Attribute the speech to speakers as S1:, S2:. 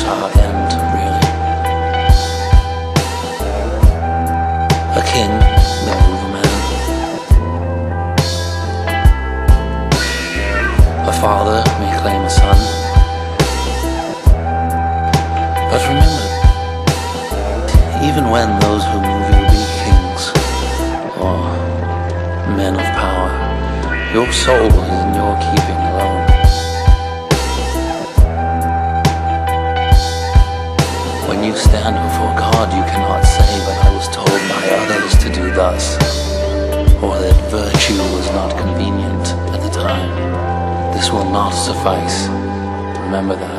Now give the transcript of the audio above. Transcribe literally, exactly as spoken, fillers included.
S1: our end, really. A king may move a man. A father may claim a son. But remember, even when those who move you be kings or men of power, your soul is in your keeping alone. When you stand before God, you cannot say, "But I was told by others to do thus," or that virtue was not convenient at the time. This will not suffice. Remember that.